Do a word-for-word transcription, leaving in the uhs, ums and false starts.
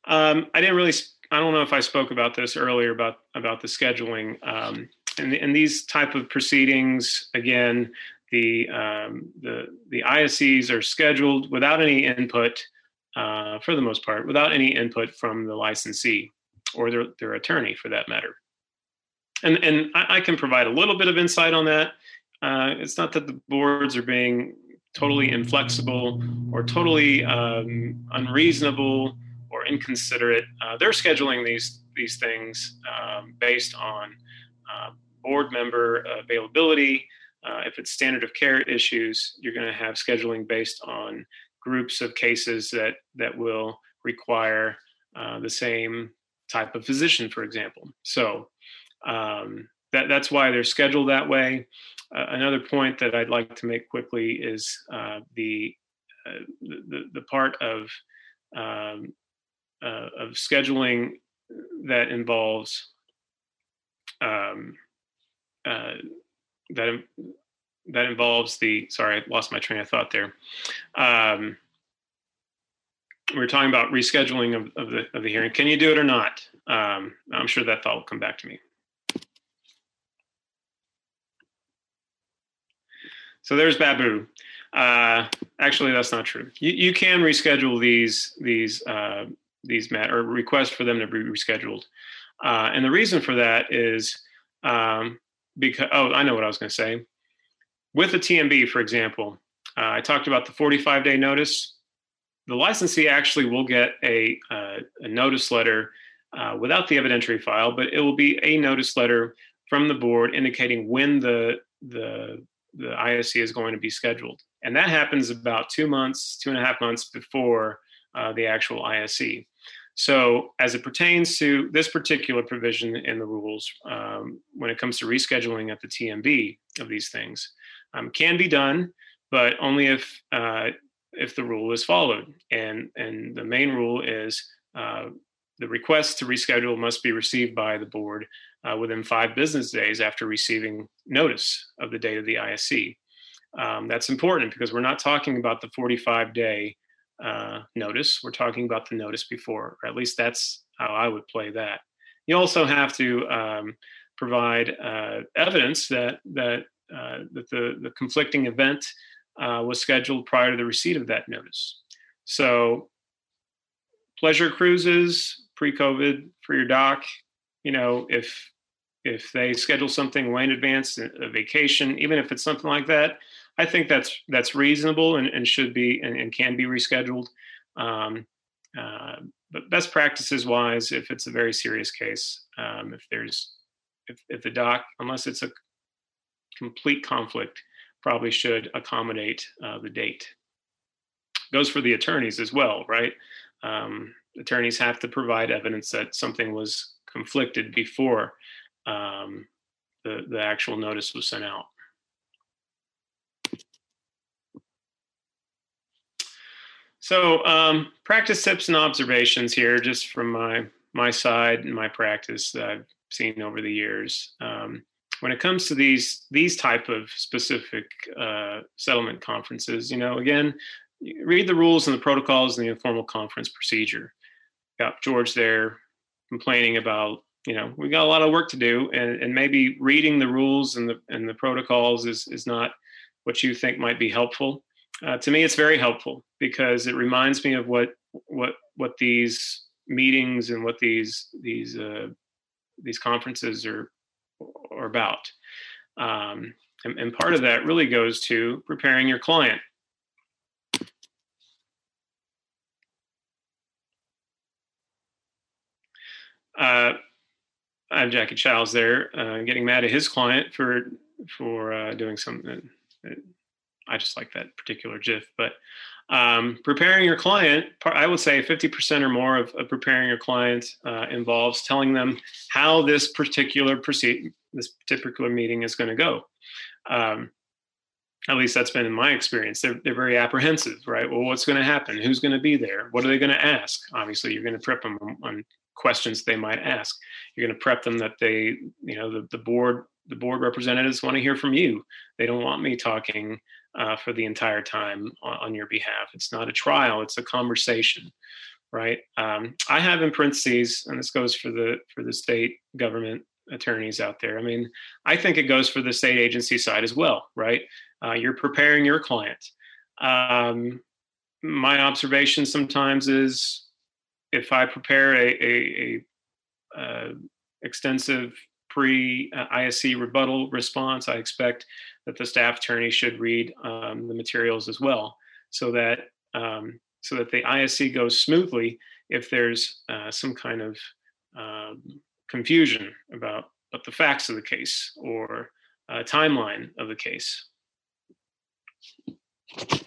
Um, I didn't really. I don't know if I spoke about this earlier about about the scheduling. Um, and, and these type of proceedings, again, the um, the the I S Es are scheduled without any input, uh, for the most part, without any input from the licensee or their their attorney, for that matter. And and I, I can provide a little bit of insight on that. Uh, it's not that the boards are being totally inflexible or totally um, unreasonable or inconsiderate. Uh, they're scheduling these these things um, based on uh, board member availability. Uh, if it's standard of care issues, you're going to have scheduling based on groups of cases that that will require uh, the same type of physician, for example. So um, that that's why they're scheduled that way. Uh, another point that I'd like to make quickly is uh, the, uh, the the part of um, uh, of scheduling that involves um, uh, that that involves the. Sorry, I lost my train of thought there. Um, we were talking about rescheduling of, of the of the hearing. Can you do it or not? Um, I'm sure that thought will come back to me. So there's Babu. Uh, actually, that's not true. You, you can reschedule these these uh, these mat or request for them to be rescheduled, uh, and the reason for that is um, because oh, I know what I was going to say. With a T M B, for example, uh, I talked about the forty-five day notice. The licensee actually will get a uh, a notice letter uh, without the evidentiary file, but it will be a notice letter from the board indicating when the the the I S C is going to be scheduled. And that happens about two months, two and a half months before uh, the actual I S C. So as it pertains to this particular provision in the rules, um, when it comes to rescheduling at the T M B of these things, um, can be done, but only if uh, if the rule is followed. And, and the main rule is uh, the request to reschedule must be received by the board uh, within five business days after receiving notice of the date of the I S C. Um, that's important because we're not talking about the forty-five day uh, notice. We're talking about the notice before, or at least that's how I would play that. You also have to um, provide uh, evidence that that uh, that the, the conflicting event uh, was scheduled prior to the receipt of that notice. So pleasure cruises, pre-COVID for your doc, you know, if if they schedule something way in advance, a vacation, even if it's something like that, I think that's that's reasonable and, and should be and, and can be rescheduled. Um, uh, but best practices wise, if it's a very serious case, um, if there's if, if the doc, unless it's a complete conflict, probably should accommodate uh, the date. Goes for the attorneys as well, right? Um, attorneys have to provide evidence that something was conflicted before um, the, the actual notice was sent out. So um, practice tips and observations here, just from my, my side and my practice that I've seen over the years. Um, when it comes to these, these type of specific uh, settlement conferences, you know, again, read the rules and the protocols and the informal conference procedure. Got George there complaining about, you know, we got a lot of work to do, and, and maybe reading the rules and the and the protocols is is not what you think might be helpful. Uh, to me, it's very helpful because it reminds me of what what what these meetings and what these these uh, these conferences are are about. Um, and, and part of that really goes to preparing your client. Uh, I have Jackie Childs there, uh, getting mad at his client for for uh, doing something. That, I just like that particular GIF. But um, preparing your client, I would say fifty percent or more of, of preparing your client uh, involves telling them how this particular proceed, this particular meeting is going to go. Um, at least that's been in my experience. They're they're very apprehensive, right? Well, what's going to happen? Who's going to be there? What are they going to ask? Obviously, you're going to prep them on, on questions they might ask. You're going to prep them that they, you know, the, the board, the board representatives want to hear from you. They don't want me talking uh, for the entire time on, on your behalf. It's not a trial, it's a conversation, right? Um, I have in parentheses, and this goes for the for the state government attorneys out there. I mean, I think it goes for the state agency side as well, right? Uh, you're preparing your client. Um, my observation sometimes is if I prepare a, a, a uh, extensive pre-I S C rebuttal response, I expect that the staff attorney should read um, the materials as well, so that um, so that the I S C goes smoothly if there's uh, some kind of um, confusion about, about the facts of the case or uh, timeline of the case.